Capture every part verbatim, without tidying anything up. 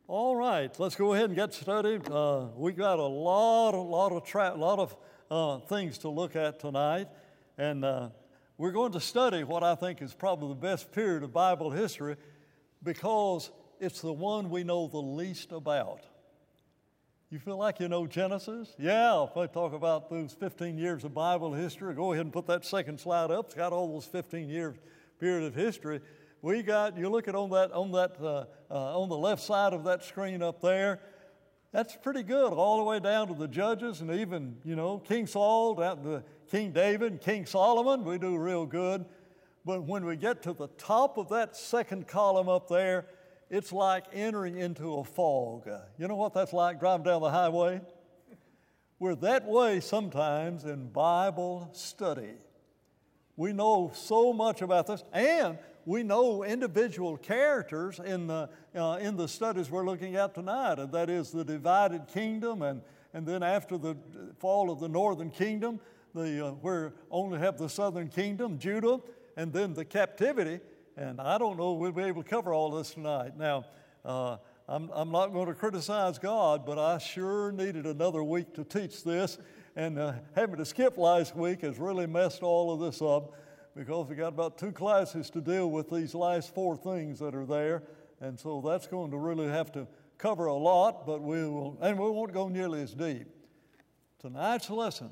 All right, let's go ahead and get started. Uh, we got a lot, a lot of tra- lot of uh, things to look at tonight, and uh, we're going to study what I think is probably the best period of Bible history because it's the one we know the least about. You feel like you know Genesis? Yeah, if I talk about those fifteen years of Bible history, go ahead and put that second slide up. It's got all those fifteen years period of history. We got, you look at on that, on that, uh, uh, on the left side of that screen up there, that's pretty good, all the way down to the judges and even, you know, King Saul, down to King David and King Solomon, we do real good. But when we get to the top of that second column up there, it's like entering into a fog. You know what that's like driving down the highway? We're that way sometimes in Bible study. We know so much about this, and we know individual characters in the uh, in the studies we're looking at tonight, and that is the divided kingdom, and and then after the fall of the northern kingdom, the uh, where only have the southern kingdom, Judah, and then the captivity. And I don't know if we'll be able to cover all this tonight. Now, uh, I'm I'm not going to criticize God, but I sure needed another week to teach this, and uh, having to skip last week has really messed all of this up, because we got about two classes to deal with these last four things that are there. And so that's going to really have to cover a lot, but we will, and we won't go nearly as deep. Tonight's lesson,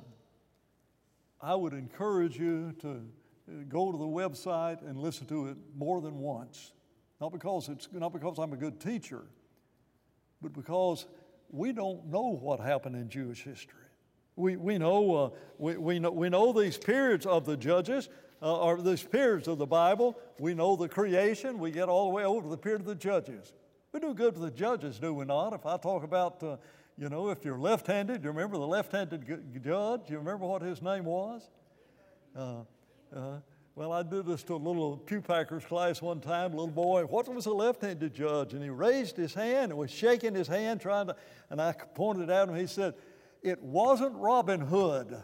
I would encourage you to go to the website and listen to it more than once. Not because it's not because I'm a good teacher, but because we don't know what happened in Jewish history. We we know uh, we we know we know these periods of the judges. Uh, or these periods of the Bible. We know the creation. We get all the way over to the period of the judges. We do good for the judges, do we not? If I talk about, uh, you know, if you're left-handed, you remember the left-handed g- judge? You remember what his name was? Uh, uh, well, I did this to a little Pew Packers class one time. A little boy, what was a left-handed judge? And he raised his hand and was shaking his hand trying to, and I pointed at him. He said, "It wasn't Robin Hood."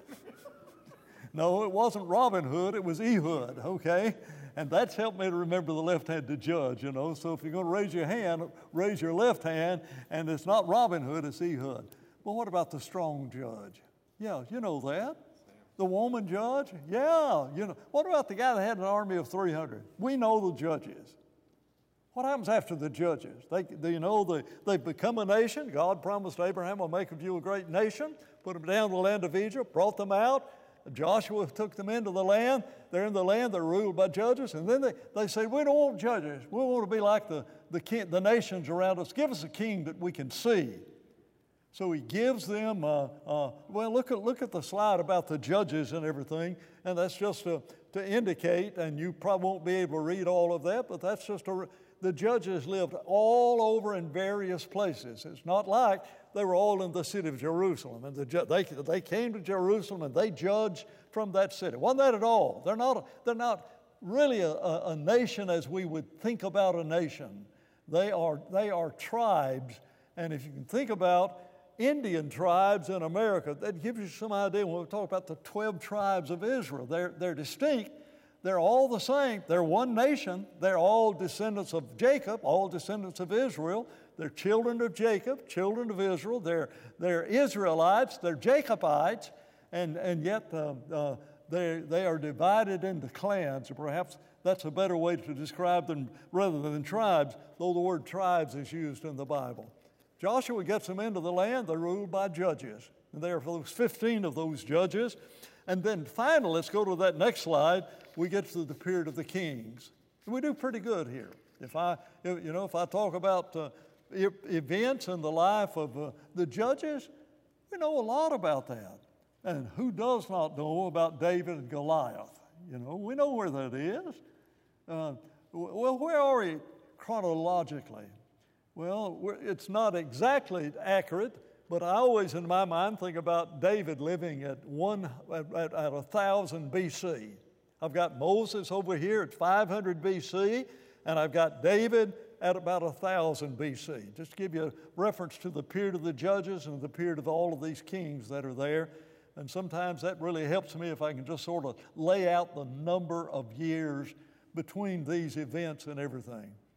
No, it wasn't Robin Hood, it was Ehud, okay? And that's helped me to remember the left-handed judge, you know. So if you're going to raise your hand, raise your left hand, and it's not Robin Hood, it's Ehud. But what about the strong judge? Yeah, you know that. The woman judge? Yeah, you know. What about the guy that had an army of three hundred? We know the judges. What happens after the judges? They, they you know, they, they've become a nation. God promised Abraham, I'll make of you a great nation. Put them down in the land of Egypt, brought them out. Joshua took them into the land. They're in the land. They're ruled by judges. And then they, they say, we don't want judges. We want to be like the, the, king, the nations around us. Give us a king that we can see. So he gives them, uh, uh, well, look at, look at the slide about the judges and everything. And that's just to, to indicate, and you probably won't be able to read all of that, but that's just a, the judges lived all over in various places. It's not like they were all in the city of Jerusalem, and the, they, they came to Jerusalem and they judged from that city. Wasn't that at all? They're not, they're not really a, a, a nation as we would think about a nation. They are, they are tribes, and if you can think about Indian tribes in America, that gives you some idea when we talk about the twelve tribes of Israel. They're, they're distinct. They're all the same. They're one nation. They're all descendants of Jacob, all descendants of Israel. They're children of Jacob, children of Israel. They're, they're Israelites. They're Jacobites. And, and yet uh, uh, they, they are divided into clans. Or perhaps that's a better way to describe them rather than tribes, though the word tribes is used in the Bible. Joshua gets them into the land. They're ruled by judges. And there are those fifteen of those judges. And then finally, let's go to that next slide. We get to the period of the kings. And we do pretty good here. If I, if, you know, if I talk about uh, e- events in the life of uh, the judges, we know a lot about that. And who does not know about David and Goliath? You know, we know where that is. Uh, well, where are we chronologically? Well, we're, it's not exactly accurate, but I always, in my mind, think about David living at one at, at, at one thousand B C. I've got Moses over here at five hundred B C, and I've got David at about one thousand B C. Just to give you a reference to the period of the judges and the period of all of these kings that are there. And sometimes that really helps me if I can just sort of lay out the number of years between these events and everything.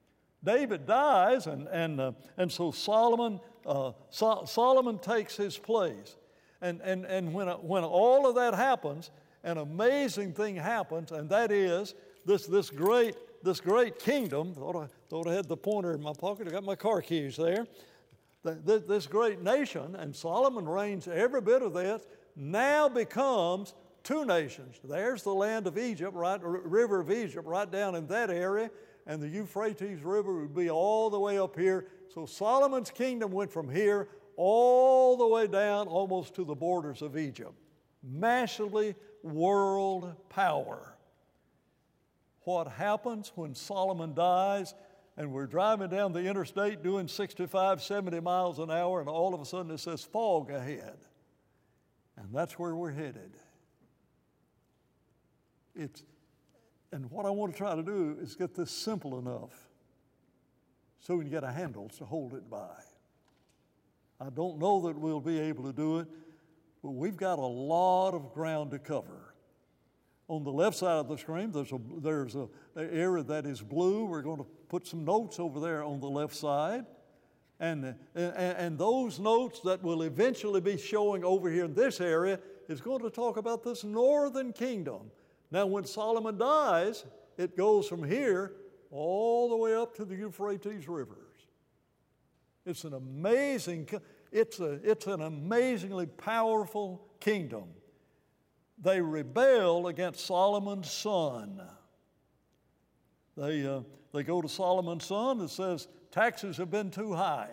David dies, and, and, uh, and so Solomon, uh, so- Solomon takes his place. And, and, and when, when all of that happens, an amazing thing happens, and that is this, this, great, this great kingdom. Thought I, thought I had the pointer in my pocket. I got my car keys there. The, this great nation, and Solomon reigns every bit of this, now becomes two nations. There's the land of Egypt, right, river of Egypt, right down in that area, and the Euphrates River would be all the way up here. So Solomon's kingdom went from here all the way down almost to the borders of Egypt. Massively world power. What happens when Solomon dies and we're driving down the interstate doing sixty-five, seventy miles an hour, and all of a sudden it says fog ahead? And that's where we're headed. It's, and what I want to try to do is get this simple enough so we can get a handle to hold it by. I don't know that we'll be able to do it, but we've got a lot of ground to cover. On the left side of the screen, there's a there's a, an area that is blue. We're going to put some notes over there on the left side. And, and, and those notes that will eventually be showing over here in this area is going to talk about this northern kingdom. Now, when Solomon dies, it goes from here all the way up to the Euphrates rivers. It's an amazing, it's a, it's an amazingly powerful kingdom. They rebel against Solomon's son. They, uh, they go to Solomon's son and says, taxes have been too high.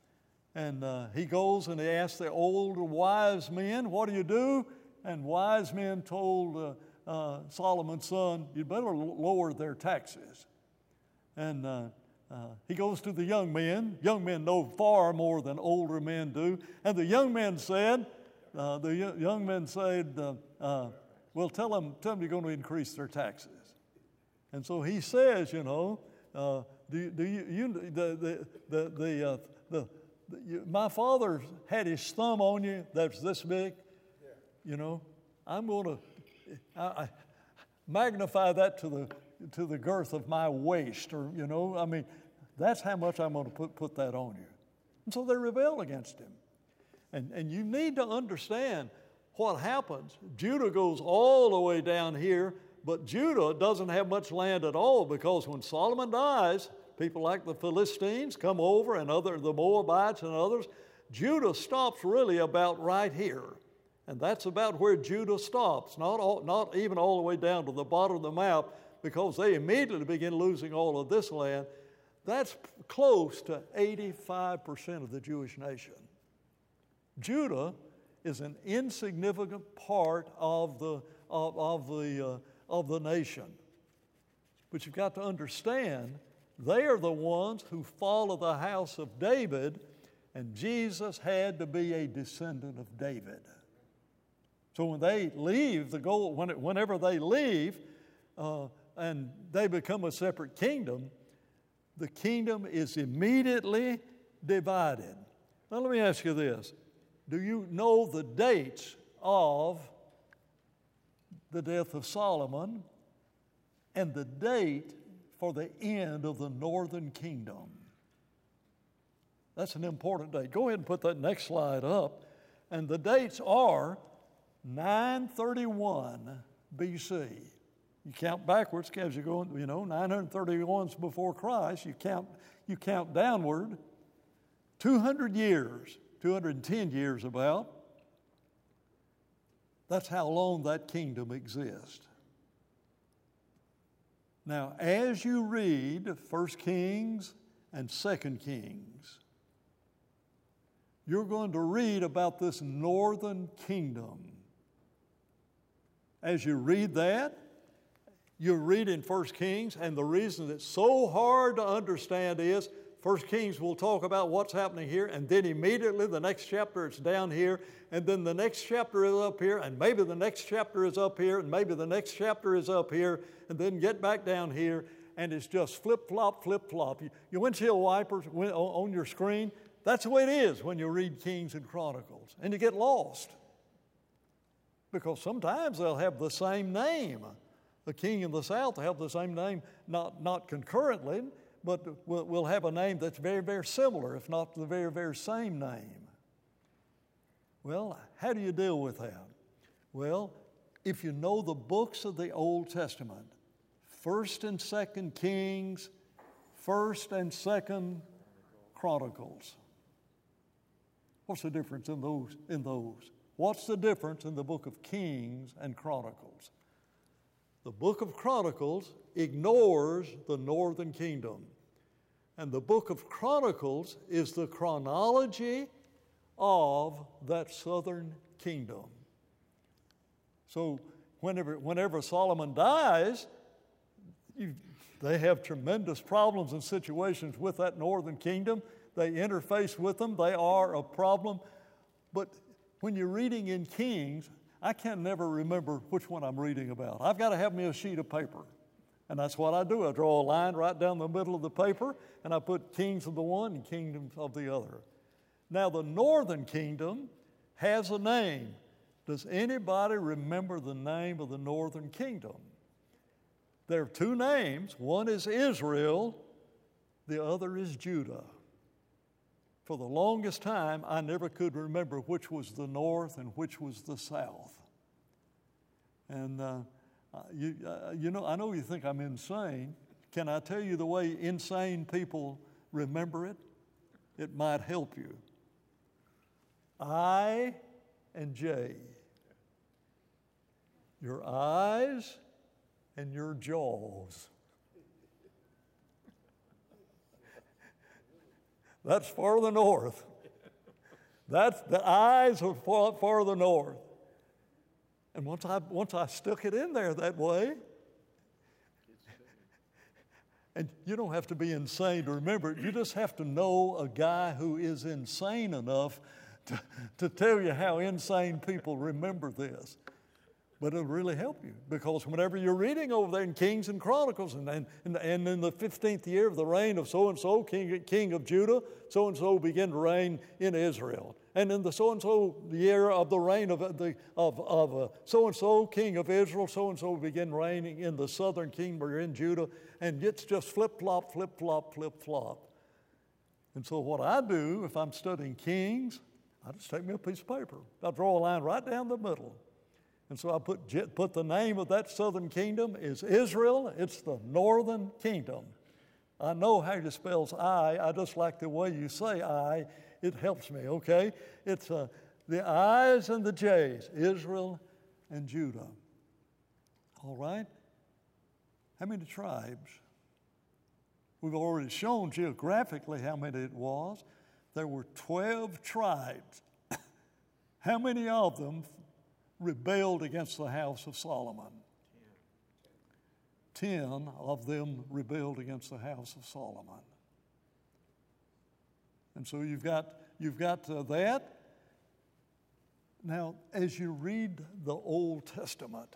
And uh, he goes and he asks the old wise men, what do you do? And wise men told uh, uh, Solomon's son, you better lower their taxes. And uh, uh, he goes to the young men. Young men know far more than older men do. And the young men said, uh, the y- young men said, uh, uh, well, tell them, tell them you're going to increase their taxes. And so he says, you know, uh, do, do you, you the, the, the, the, uh, the, the you, my father had his thumb on you that's this big, you know, I'm going to I, I magnify that to the, to the girth of my waist, or, you know, I mean, that's how much I'm going to put, put that on you. And so they rebel against him. And, and you need to understand what happens. Judah goes all the way down here, but Judah doesn't have much land at all, because when Solomon dies, people like the Philistines come over, and other the Moabites and others. Judah stops really about right here. And that's about where Judah stops, not, all, not even all the way down to the bottom of the map, because they immediately begin losing all of this land. That's close to eighty-five percent of the Jewish nation. Judah is an insignificant part of the, of, of the, uh, of the nation. But you've got to understand, they are the ones who follow the house of David, and Jesus had to be a descendant of David. So when they leave, the goal, when it, whenever they leave uh, and they become a separate kingdom, the kingdom is immediately divided. Now let me ask you this. Do you know the dates of the death of Solomon and the date for the end of the northern kingdom? That's an important date. Go ahead and put that next slide up. And the dates are nine thirty-one B C. You count backwards as you go, you know, nine thirty-one is before Christ. You count, you count downward. two hundred years, two hundred ten years about. That's how long that kingdom exists. Now, as you read First Kings and Second Kings, you're going to read about this northern kingdom. As you read that, you read in First Kings, and the reason it's so hard to understand is First Kings will talk about what's happening here, and then immediately the next chapter it's down here, and then the next chapter is up here, and maybe the next chapter is up here, and maybe the next chapter is up here, and then get back down here, and it's just flip-flop, flip-flop. Your windshield wipers on your screen, that's the way it is when you read Kings and Chronicles, and you get lost. Because sometimes they'll have the same name. The king in the south will have the same name, not, not concurrently, but we'll, we'll have a name that's very, very similar, if not the very, very same name. Well, how do you deal with that? Well, if you know the books of the Old Testament, First and Second Kings, First and Second Chronicles. What's the difference in those? In those? What's the difference in the book of Kings and Chronicles? The book of Chronicles ignores the northern kingdom. And the book of Chronicles is the chronology of that southern kingdom. So whenever, whenever Solomon dies, you, they have tremendous problems and situations with that northern kingdom. They interface with them. They are a problem. But when you're reading in Kings, I can never remember which one I'm reading about. I've got to have me a sheet of paper. And that's what I do. I draw a line right down the middle of the paper, and I put kings of the one and kingdoms of the other. Now, the northern kingdom has a name. Does anybody remember the name of the northern kingdom? There are two names. One is Israel, the other is Judah. For the longest time, I never could remember which was the north and which was the south. And uh, you, uh, you know, I know you think I'm insane. Can I tell you the way insane people remember it? It might help you. I and J. Your eyes and your jaws. That's farther north. That's the eyes are far, farther north. And once I once I stuck it in there that way, and you don't have to be insane to remember it. You just have to know a guy who is insane enough to, to tell you how insane people remember this. But it'll really help you, because whenever you're reading over there in Kings and Chronicles, and, and, and in the fifteenth year of the reign of so-and-so, king, king of Judah, so-and-so began to reign in Israel. And in the so-and-so year of the reign of, the, of, of uh, so-and-so, king of Israel, so-and-so began reigning in the southern kingdom or in Judah. And it's just flip-flop, flip-flop, flip-flop. And so what I do, if I'm studying Kings, I just take me a piece of paper. I draw a line right down the middle. And so I put, put the name of that southern kingdom is Israel. It's the northern kingdom. I know how you spells I. I just like the way you say I. It helps me, okay? It's uh, the I's and the J's, Israel and Judah. All right? How many tribes? We've already shown geographically how many it was. There were twelve tribes. How many of them rebelled against the house of Solomon? Ten of them rebelled against the house of Solomon. And so you've got, you've got uh, that. Now, as you read the Old Testament,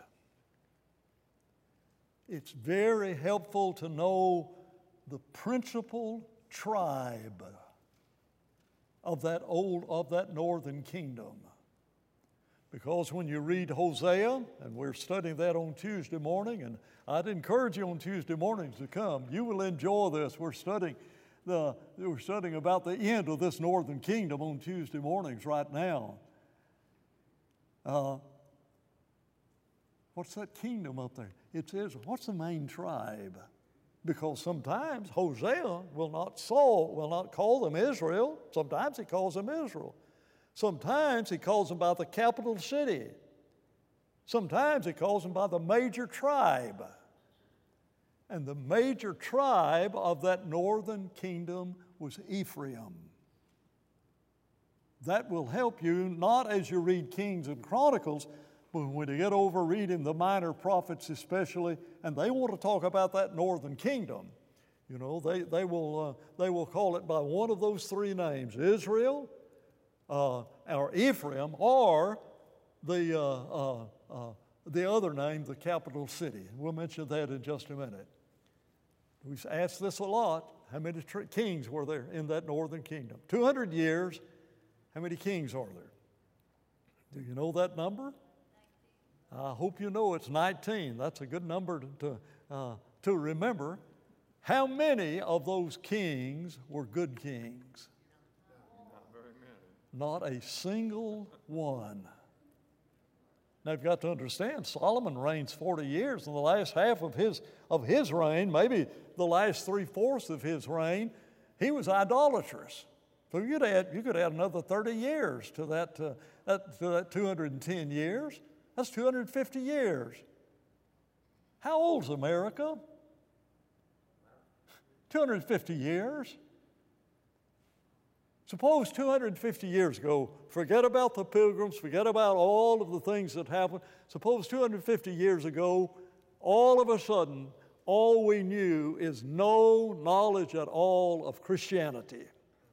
it's very helpful to know the principal tribe of that old, of that northern kingdom. Because when you read Hosea, and we're studying that on Tuesday morning, and I'd encourage you on Tuesday mornings to come. You will enjoy this. We're studying the we're studying about the end of this northern kingdom on Tuesday mornings right now. Uh, what's that kingdom up there? It's Israel. What's the main tribe? Because sometimes Hosea will not Saul will not call them Israel. Sometimes he calls them Israel. Sometimes he calls them by the capital city. Sometimes he calls them by the major tribe. And the major tribe of that northern kingdom was Ephraim. That will help you, not as you read Kings and Chronicles, but when you get over reading the minor prophets especially, and they want to talk about that northern kingdom. You know, they, they, will, uh, they will call it by one of those three names, Israel, uh, or Ephraim, or the, uh, uh, uh, the other name, the capital city. We'll mention that in just a minute. We've asked this a lot. How many tr- kings were there in that northern kingdom? two hundred years, how many kings are there? Do you know that number? I hope you know it's nineteen. That's a good number to, to, uh, to remember. How many of those kings were good kings? Not very many. Not a single one. Now you've got to understand, Solomon reigns forty years, and the last half of his, of his reign, maybe the last three-fourths of his reign, he was idolatrous. So you could add, you could add another thirty years to that, uh, that, to that two hundred ten years. That's two hundred fifty years. How old's America? two hundred fifty years. Suppose two hundred fifty years ago, forget about the Pilgrims, forget about all of the things that happened. Suppose two hundred fifty years ago, all of a sudden, all we knew is no knowledge at all of Christianity.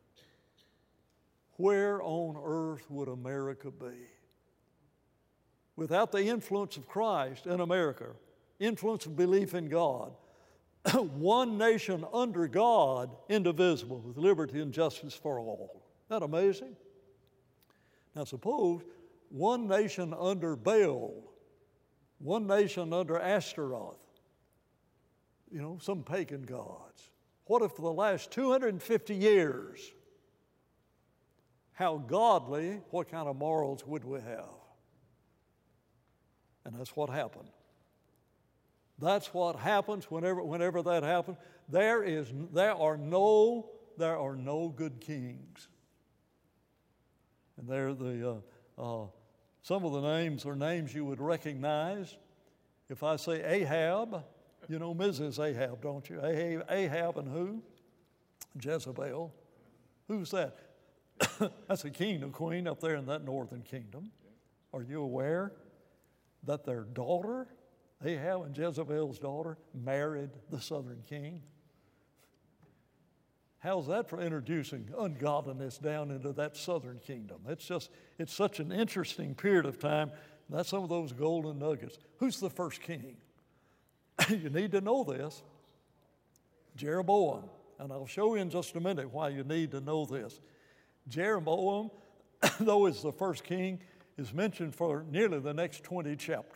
Where on earth would America be? Without the influence of Christ in America, influence of belief in God, one nation under God, indivisible, with liberty and justice for all. Isn't that amazing? Now suppose one nation under Baal, one nation under Ashtaroth, you know, some pagan gods. What if for the last two hundred fifty years, how godly, what kind of morals would we have? And that's what happened. That's what happens whenever, whenever that happens. There is, there are no, there are no good kings. And there, the uh, uh, some of the names are names you would recognize. If I say Ahab, you know Missus Ahab, don't you? Ahab, Ahab and who? Jezebel. Who's that? That's a king or queen up there in that northern kingdom. Are you aware that their daughter, Ahab and Jezebel's daughter, married the southern king? How's that for introducing ungodliness down into that southern kingdom? It's just, it's such an interesting period of time. That's some of those golden nuggets. Who's the first king? You need to know this. Jeroboam. And I'll show you in just a minute why you need to know this. Jeroboam, though is the first king, is mentioned for nearly the next twenty chapters.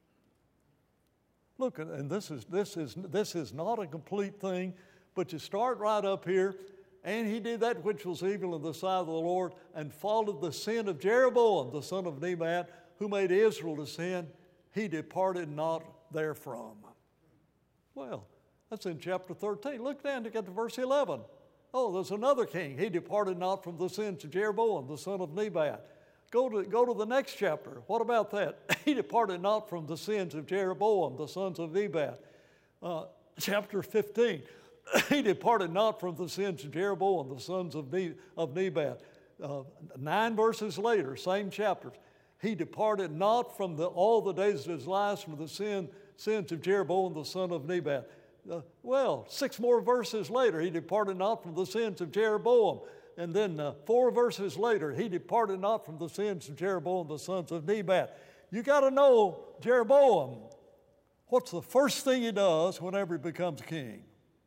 Look, and this is, this is, this is not a complete thing, but you start right up here, and he did that which was evil in the sight of the Lord, and followed the sin of Jeroboam, the son of Nebat, who made Israel to sin. He departed not therefrom. Well, that's in chapter thirteen. Look down to get to verse eleven. Oh, there's another king. He departed not from the sins of Jeroboam, the son of Nebat. Go to, go to the next chapter. What about that? He departed not from the sins of Jeroboam, the sons of Nebat. Uh, chapter fifteen. He departed not from the sins of Jeroboam, the sons of, ne- of Nebat. Uh, nine verses later, same chapters. He departed not from the, all the days of his life from the sin, sins of Jeroboam, the son of Nebat. Uh, well, six more verses later, he departed not from the sins of Jeroboam. And then uh, four verses later, he departed not from the sins of Jeroboam, the sons of Nebat. You got to know Jeroboam. What's the first thing he does whenever he becomes king?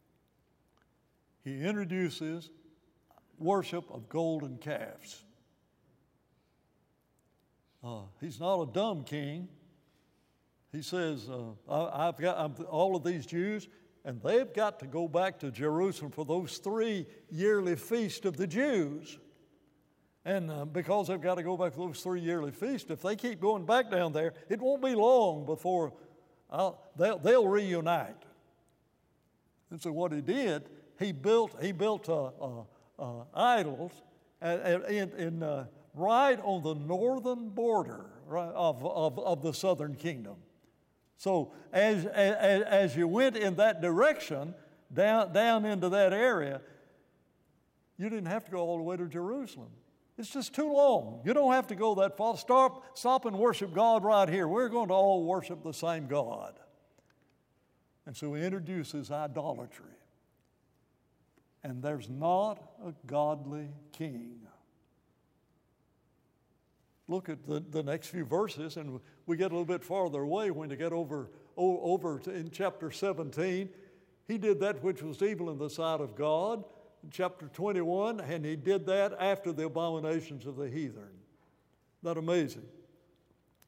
He introduces worship of golden calves. Uh, he's not a dumb king. He says, uh, I, I've got I'm, all of these Jews, and they've got to go back to Jerusalem for those three yearly feasts of the Jews. And uh, because they've got to go back for those three yearly feasts, if they keep going back down there, it won't be long before I'll, they'll, they'll reunite. And so what he did, he built he built uh, uh, uh, idols in, in uh, right on the northern border of, of, of the southern kingdom. So as, as, as you went in that direction, down, down into that area, you didn't have to go all the way to Jerusalem. It's just too long. You don't have to go that far. Stop, stop and worship God right here. We're going to all worship the same God. And so he introduces idolatry. And there's not a godly king. Look at the, the next few verses, and we get a little bit farther away when you get over, over to, in chapter seventeen. He did that which was evil in the sight of God. In chapter twenty-one, and he did that after the abominations of the heathen. Isn't that amazing?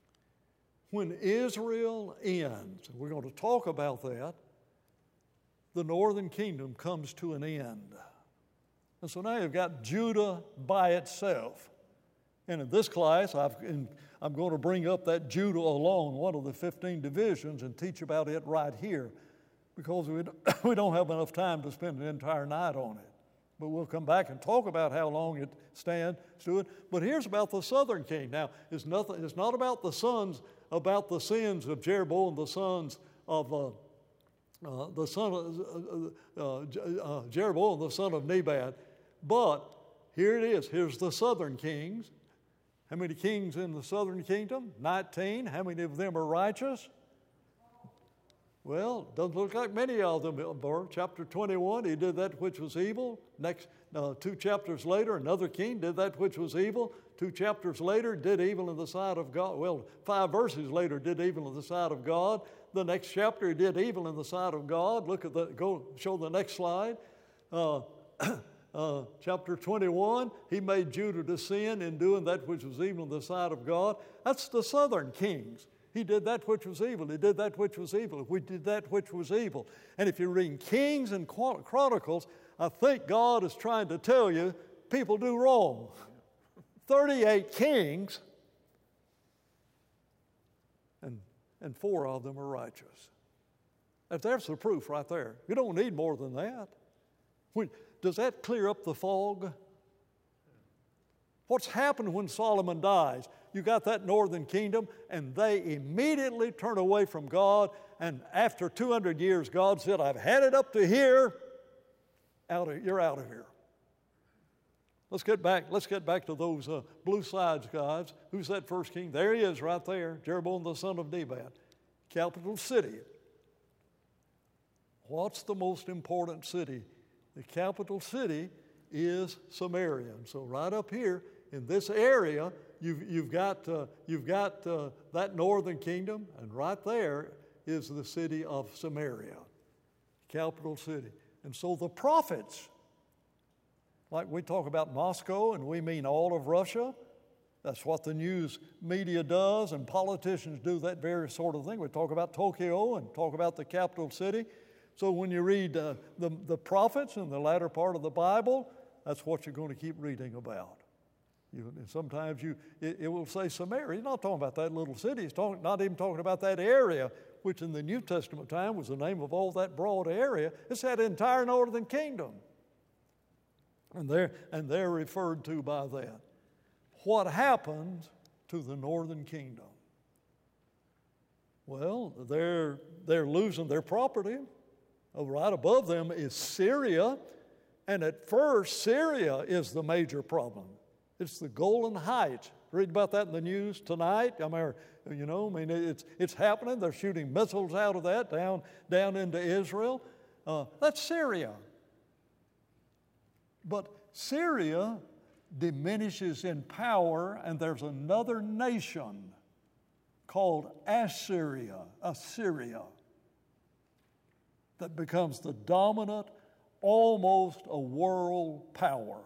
When Israel ends, and we're going to talk about that, the northern kingdom comes to an end. And so now you've got Judah by itself. And in this class, I've, in, I'm going to bring up that Judah alone, one of the fifteen divisions, and teach about it right here, because we, we don't have enough time to spend an entire night on it. But we'll come back and talk about how long it stands to it. But here's about the southern king. Now, it's, nothing, it's not about the sons, about the sins of Jeroboam, the sons of uh, uh, the son of uh, uh, Jeroboam, the son of Nebat. But here it is. Here's the southern kings. How many kings in the southern kingdom? nineteen. How many of them are righteous? Well, doesn't look like many of them. Chapter twenty-one, he did that which was evil. Next, uh, two chapters later, another king did that which was evil. Two chapters later, did evil in the sight of God. Well, five verses later, did evil in the sight of God. The next chapter, he did evil in the sight of God. Look at the, go show the next slide. Uh, uh, chapter twenty-one, he made Judah to sin in doing that which was evil in the sight of God. That's the southern kings. He did that which was evil. He did that which was evil. We did that which was evil. And if you're reading Kings and Chronicles, I think God is trying to tell you people do wrong. thirty-eight kings, and, and four of them are righteous. And there's the proof right there. You don't need more than that. When, does that clear up the fog? What's happened when Solomon dies? You got that northern kingdom, and they immediately turn away from God. And after two hundred years, God said, I've had it up to here. Out of, you're out of here. Let's get back, let's get back to those uh, blue slides, guys. Who's that first king? There he is right there, Jeroboam the son of Nebat. Capital city. What's the most important city? The capital city is Samaria. And so right up here in this area, you've, you've got, uh, you've got uh, that northern kingdom, and right there is the city of Samaria, capital city. And so the prophets, like we talk about Moscow and we mean all of Russia, that's what the news media does, and politicians do that very sort of thing. We talk about Tokyo and talk about the capital city. So when you read uh, the, the prophets in the latter part of the Bible, that's what you're going to keep reading about. You, and sometimes you, it, it will say Samaria. He's not talking about that little city. He's talking, not even talking about that area, which in the New Testament time was the name of all that broad area. It's that entire northern kingdom. And they're, and they're referred to by that. What happened to the northern kingdom? Well, they're, they're losing their property. Right above them is Syria. And at first, Syria is the major problem. It's the Golan Heights. Read about that in the news tonight. I mean, you know, I mean, it's it's happening. They're shooting missiles out of that down down into Israel. Uh, that's Syria. But Syria diminishes in power, and there's another nation called Assyria, Assyria, that becomes the dominant, almost a world power.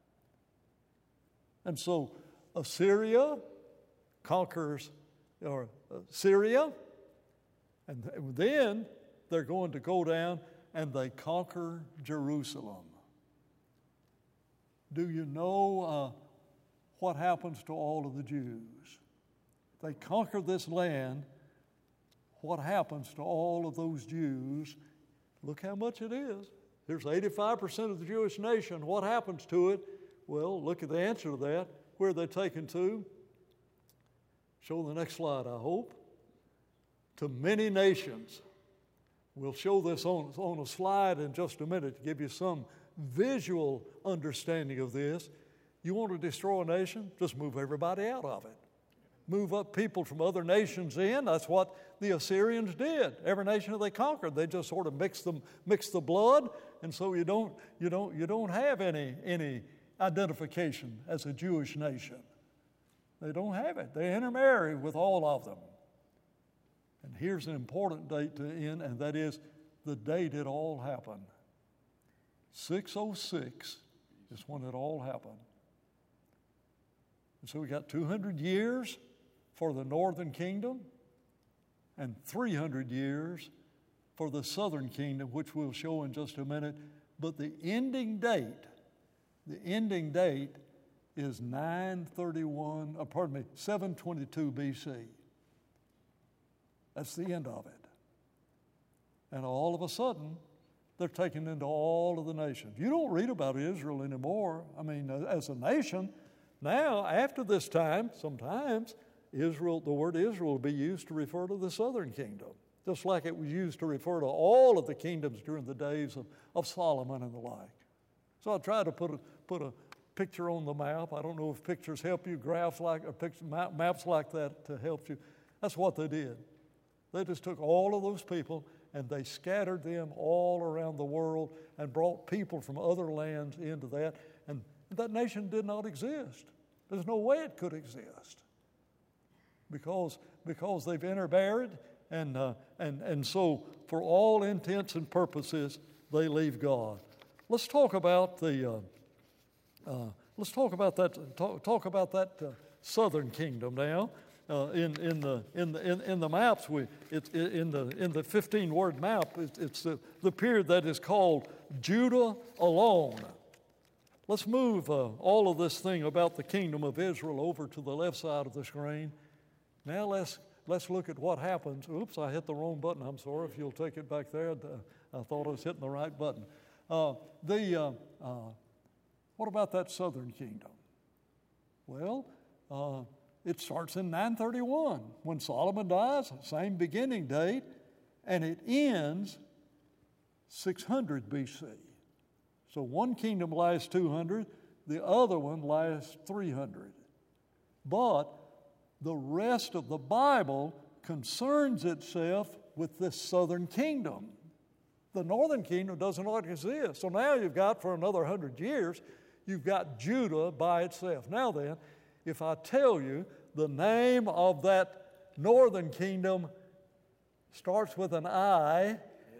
And so Assyria conquers or uh, Syria, and then they're going to go down and they conquer Jerusalem. Do you know uh, what happens to all of the Jews? They conquer this land. What happens to all of those Jews? Look how much it is. There's eighty-five percent of the Jewish nation. What happens to it? Well, look at the answer to that. Where are they taken to? Show the next slide, I hope. To many nations. We'll show this on, on a slide in just a minute to give you some visual understanding of this. You want to destroy a nation? Just move everybody out of it. Move up people from other nations in. That's what the Assyrians did. Every nation that they conquered, they just sort of mixed them, mixed the blood, and so you don't, you don't, you don't have any, any identification as a Jewish nation. They don't have it. They intermarry with all of them. And here's an important date to end, and that is the date it all happened. six oh six is when it all happened. And so we got two hundred years for the northern kingdom and three hundred years for the southern kingdom, which we'll show in just a minute. But the ending date, the ending date is nine thirty-one, uh, pardon me, seven twenty-two B C. That's the end of it. And all of a sudden, they're taken into all of the nations. You don't read about Israel anymore. I mean, as a nation, now, after this time, sometimes Israel, the word Israel will be used to refer to the southern kingdom, just like it was used to refer to all of the kingdoms during the days of, of Solomon and the like. So I try to put a, put a picture on the map. I don't know if pictures help you, graphs like, or pictures, maps like that to help you. That's what they did. They just took all of those people and they scattered them all around the world and brought people from other lands into that. And that nation did not exist. There's no way it could exist because, because they've intermarried, and, uh, and, and so for all intents and purposes, they leave God. Let's talk about the, uh, uh, let's talk about that, talk, talk about that uh, southern kingdom now. Uh, in in the in the in, in the maps, we it's in the in the fifteen word map. It's, it's the, the period that is called Judah alone. Let's move uh, all of this thing about the kingdom of Israel over to the left side of the screen. Now let's let's look at what happens. Oops, I hit the wrong button. I'm sorry. If you'll take it back there, I thought I was hitting the right button. Uh, the uh, uh, what about that southern kingdom? Well. Uh, It starts in nine thirty-one when Solomon dies, same beginning date, and it ends six hundred B C. So one kingdom lasts two hundred, the other one lasts three hundred. But the rest of the Bible concerns itself with this southern kingdom. The northern kingdom doesn't exist. So now you've got, for another one hundred years, you've got Judah by itself. Now then, if I tell you the name of that northern kingdom starts with an I,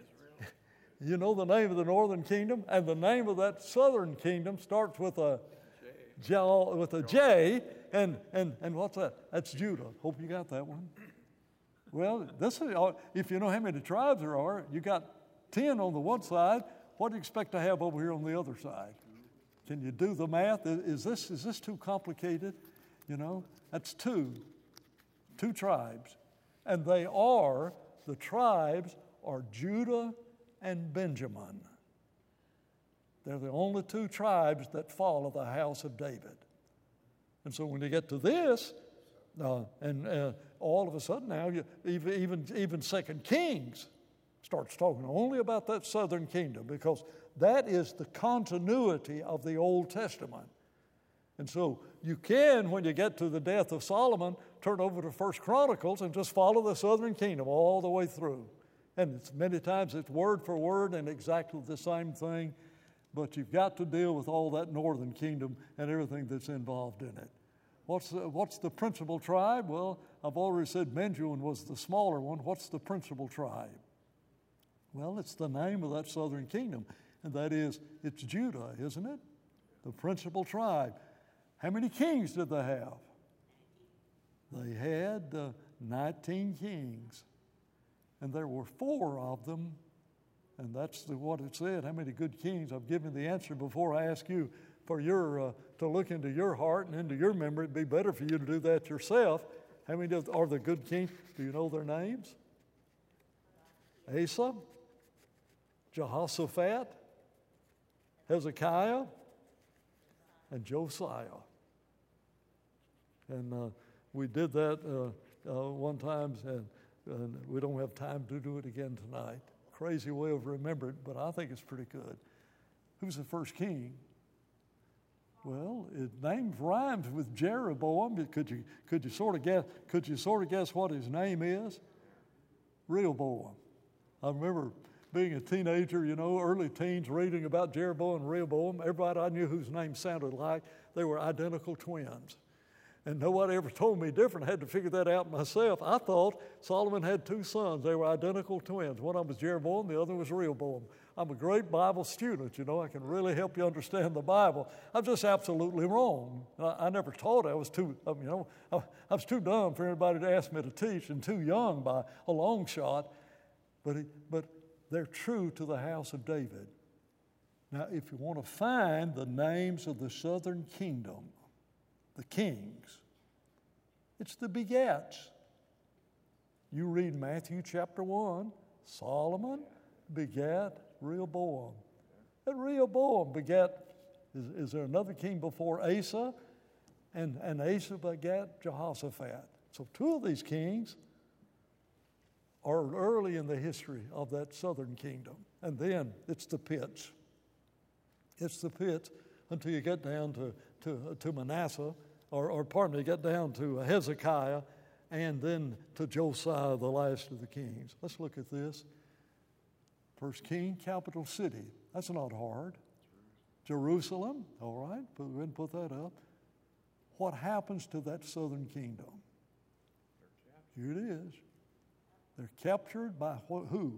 you know the name of the northern kingdom, and the name of that southern kingdom starts with a J, with a J, and, and, and what's that? That's Judah. Hope you got that one. Well, this is, if you know how many tribes there are, you got ten on the one side. What do you expect to have over here on the other side? Can you do the math? Is this, is this too complicated? You know, that's two, two tribes. And they are, the tribes are Judah and Benjamin. They're the only two tribes that follow the house of David. And so when you get to this, uh, and uh, all of a sudden now, you, even, even, even Second Kings starts talking only about that southern kingdom, because that is the continuity of the Old Testament. And so you can, when you get to the death of Solomon, turn over to First Chronicles and just follow the southern kingdom all the way through. And it's, many times it's word for word and exactly the same thing, but you've got to deal with all that northern kingdom and everything that's involved in it. What's the, what's the principal tribe? Well, I've already said Benjamin was the smaller one. What's the principal tribe? Well, it's the name of that southern kingdom, and that is, it's Judah, isn't it? The principal tribe. How many kings did they have? They had uh, nineteen kings, and there were four of them, and that's the, what it said. How many good kings? I've given the answer before I ask you for your uh, to look into your heart and into your memory. It'd be better for you to do that yourself. How many are the good kings? Do you know their names? Asa, Jehoshaphat, Hezekiah, and Josiah. And uh, we did that uh, uh, one time, and, and we don't have time to do it again tonight. Crazy way of remembering, but I think it's pretty good. Who's the first king? Well, it name rhymes with Jeroboam. Could you could you sort of guess? Could you sort of guess what his name is? Rehoboam. I remember being a teenager, you know, early teens, reading about Jeroboam and Rehoboam. Everybody I knew whose names sounded like, they were identical twins. And nobody ever told me different. I had to figure that out myself. I thought Solomon had two sons. They were identical twins. One of them was Jeroboam, the other was Rehoboam. I'm a great Bible student, you know. I can really help you understand the Bible. I'm just absolutely wrong. I, I never taught. I was too, you know, I, I was too dumb for anybody to ask me to teach, and too young by a long shot. But he, but they're true to the house of David. Now, if you want to find the names of the southern kingdom, the kings, it's the begats. You read Matthew chapter one, Solomon begat Rehoboam. And Rehoboam begat, is, is there another king before Asa? And, and Asa begat Jehoshaphat. So two of these kings are early in the history of that southern kingdom. And then it's the pits. It's the pits until you get down to, to, to Manasseh, or, or pardon me, get down to Hezekiah, and then to Josiah, the last of the kings. Let's look at this. First king, capital city. That's not hard. Jerusalem, all right, put, go ahead and put that up. What happens to that southern kingdom? Here it is. They're captured by wh- who?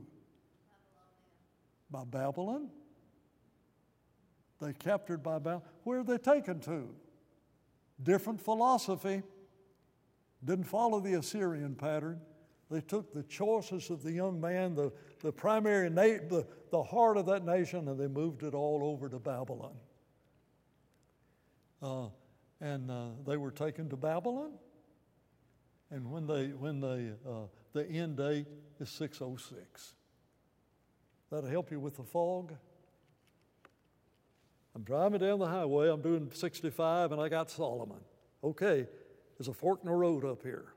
By Babylon. They're captured by Babylon. Where are they taken to? Different philosophy. Didn't follow the Assyrian pattern. They took the choices of the young man, the, the primary, na- the, the heart of that nation, and they moved it all over to Babylon. Uh, and uh, they were taken to Babylon. And when they, when they, uh, the end date is six oh six. That'll help you with the fog. I'm driving down the highway, I'm doing sixty-five, and I got Solomon. Okay, there's a fork in the road up here.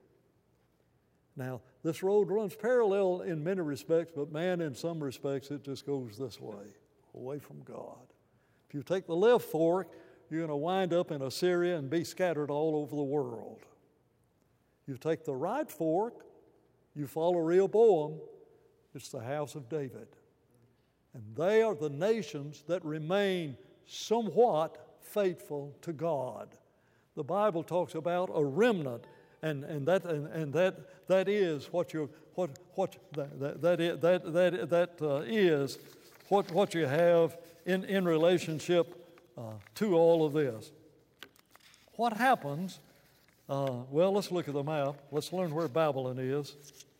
Now, this road runs parallel in many respects, but man, in some respects, it just goes this way, away from God. If you take the left fork, you're going to wind up in Assyria and be scattered all over the world. You take the right fork, you follow Rehoboam, it's the house of David. And they are the nations that remain somewhat faithful to God. The Bible talks about a remnant, and, and that and, and that that is what you what what that that that is, that, that, that uh, is what what you have in in relationship uh, to all of this. What happens? Uh, well, let's look at the map. Let's learn where Babylon is.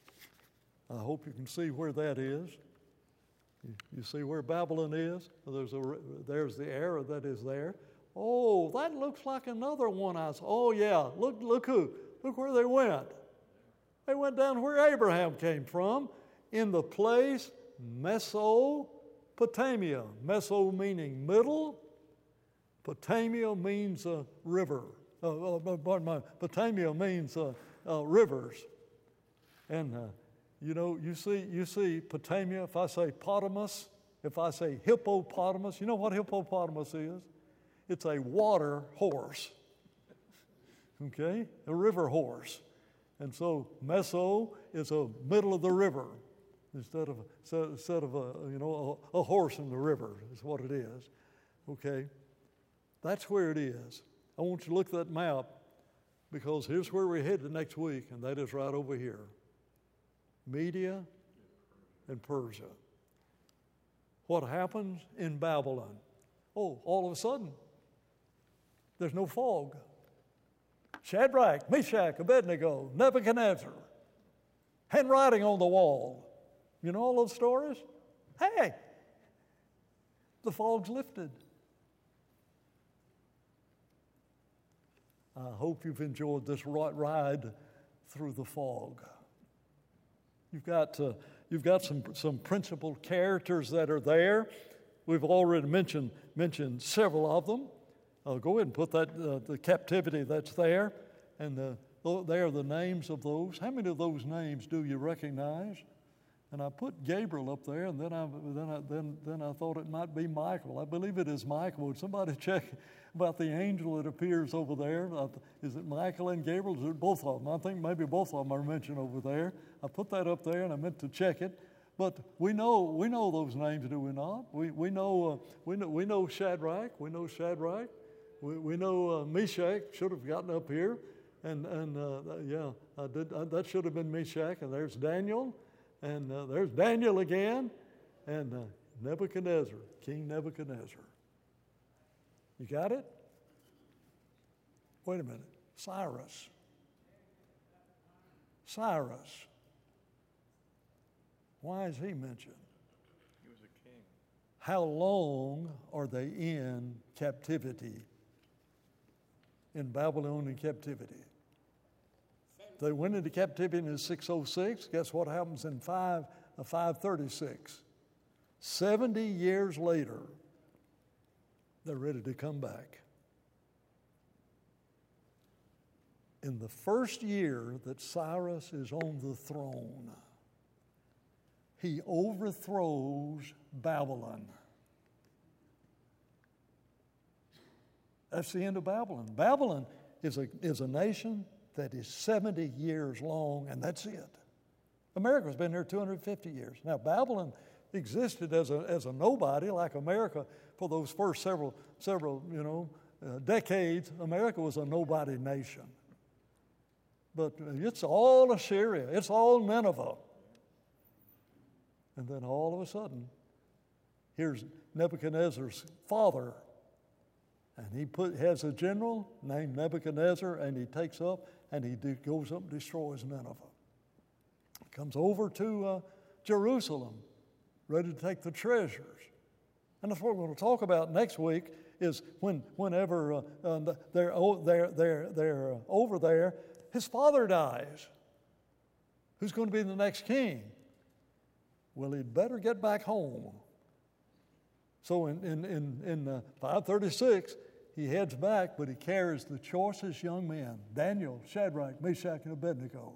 I hope you can see where that is. You, you see where Babylon is? There's a there's the arrow that is there. Oh, that looks like another one I saw. Oh yeah, look look who look where they went. They went down where Abraham came from, in the place Mesopotamia. Meso meaning middle. Potamia means a river. Uh, uh, pardon me, Potamia means uh, uh, rivers. And uh, you know, you see, you see Potamia. If I say potamus, if I say hippopotamus, you know what hippopotamus is? It's a water horse. Okay, a river horse. And so Meso is a middle of the river instead of instead of a you know a, a horse in the river is what it is. Okay, that's where it is. I want you to look at that map because here's where we're headed next week, and that is right over here. Media and Persia. What happens in Babylon? Oh, all of a sudden, there's no fog. Shadrach, Meshach, Abednego, Nebuchadnezzar, handwriting on the wall. You know all those stories? Hey, the fog's lifted. I hope you've enjoyed this ride through the fog. You've got uh, you've got some some principal characters that are there. We've already mentioned mentioned several of them. Uh, go ahead and put that uh, the captivity that's there, and the, there are the names of those. How many of those names do you recognize? And I put Gabriel up there, and then I then I then then I thought it might be Michael. I believe it is Michael. Would somebody check about the angel that appears over there? Uh, is it Michael and Gabriel? Is it both of them? I think maybe both of them are mentioned over there. I put that up there, and I meant to check it. But we know we know those names, do we not? We we know uh, we know we know Shadrach. We know Shadrach. We we know uh, Meshach. Should have gotten up here, and and uh, yeah, I did. Uh, that should have been Meshach. And there's Daniel. And uh, there's Daniel again, and uh, Nebuchadnezzar, King Nebuchadnezzar. You got it? Wait a minute. Cyrus. Cyrus. Why is he mentioned? how long are they in captivity? In Babylonian captivity. They went into captivity in six oh six. Guess what happens in five, uh, five thirty-six? seventy years later, they're ready to come back. In the first year that Cyrus is on the throne, he overthrows Babylon. That's the end of Babylon. Babylon is a, is a nation that is seventy years long, and that's it. America's been there two hundred fifty years. Now, Babylon existed as a, as a nobody like America for those first several, several you know, uh, decades. America was a nobody nation. But it's all Assyria. It's all Nineveh. And then all of a sudden, here's Nebuchadnezzar's father. And he put, has a general named Nebuchadnezzar, and he takes up and he de- goes up and destroys Nineveh. Comes over to uh, Jerusalem, ready to take the treasures. And that's what we're going to talk about next week, is when whenever uh, uh, they're, oh, they're, they're, they're over there, his father dies. Who's going to be the next king? Well, he'd better get back home. So in, in, in, in uh, five thirty-six, he heads back, but he carries the choicest young men, Daniel, Shadrach, Meshach, and Abednego.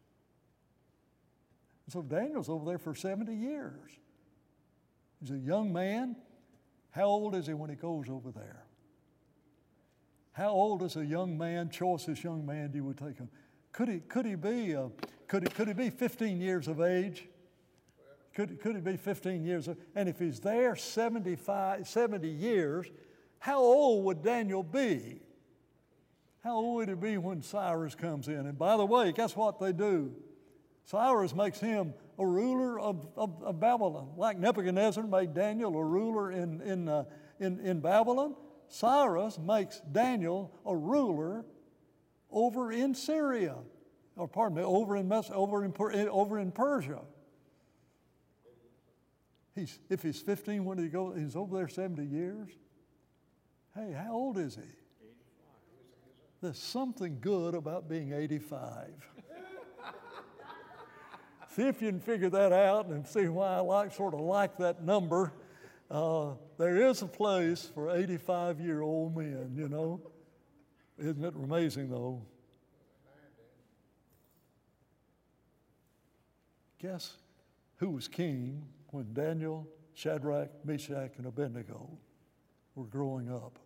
So Daniel's over there for seventy years. He's a young man. How old is he when he goes over there? How old is a young man, choicest young man you would take him? Could he, could he be, uh, could he, could he be fifteen years of age? Could, could he be fifteen years of, and if he's there seventy-five, seventy years, how old would Daniel be? How old would he be when Cyrus comes in? And by the way, guess what they do? Cyrus makes him a ruler of, of, of Babylon. Like Nebuchadnezzar made Daniel a ruler in, in, uh, in, in Babylon, Cyrus makes Daniel a ruler over in Syria, or pardon me, over in, over in, over in Persia. He's, if he's fifteen, when did he go? He's over there seventy years. Hey, how old is he? eighty-five. There's something good about being eighty-five. See if you can figure that out and see why I like sort of like that number. Uh, there is a place for eighty-five-year-old men, you know. Isn't it amazing, though? Guess who was king when Daniel, Shadrach, Meshach, and Abednego were growing up?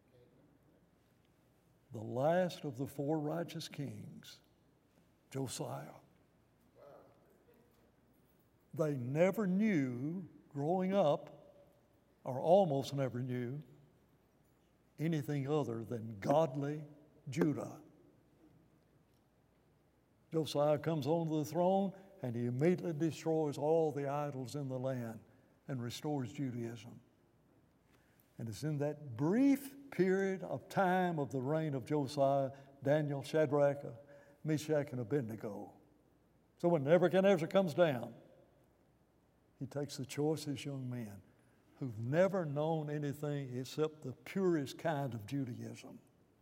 The last of the four righteous kings, Josiah. They never knew, growing up, or almost never knew, anything other than godly Judah. Josiah comes onto the throne, and he immediately destroys all the idols in the land and restores Judaism. And it's in that brief period of time of the reign of Josiah, Daniel, Shadrach, Meshach, and Abednego. So when Nebuchadnezzar comes down, he takes the choicest young men who've never known anything except the purest kind of Judaism.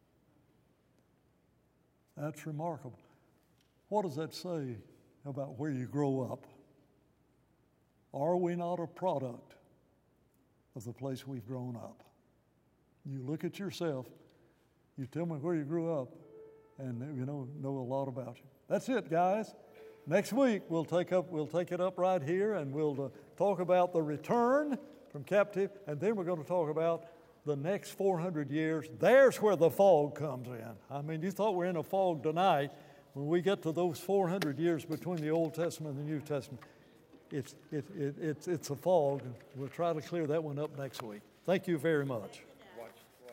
That's remarkable. What does that say about where you grow up? Are we not a product of the place we've grown up? You look at yourself, you tell me where you grew up, and you know know a lot about you. That's it, guys. Next week we'll take up we'll take it up right here, and we'll uh, talk about the return from captivity, and then we're going to talk about the next four hundred years. There's where the fog comes in. I mean, you thought we're in a fog tonight. When we get to those four hundred years between the Old Testament and the New Testament, it's, it, it, it's, it's a fog. We'll try to clear that one up next week. Thank you very much.